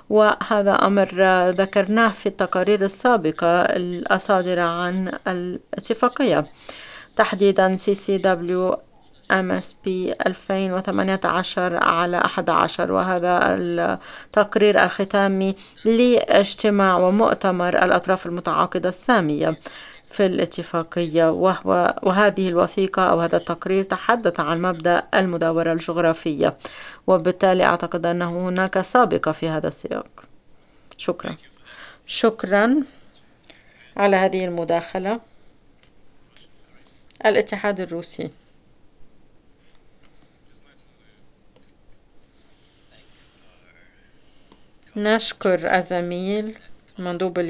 وهذا أمر ذكرناه في التقارير السابقة الصادرة عن الاتفاقية، تحديدا CCW MSP 2018/11، وهذا التقرير الختامي لاجتماع ومؤتمر الأطراف المتعاقدة السامية في الاتفاقية، وهذه الوثيقة أو هذا التقرير تحدث عن مبدأ المداورة الجغرافية، وبالتالي أعتقد أنه هناك سابقة في هذا السياق. شكرا. شكرا على هذه المداخلة. الاتحاد الروسي. نشكر الزميل مندوب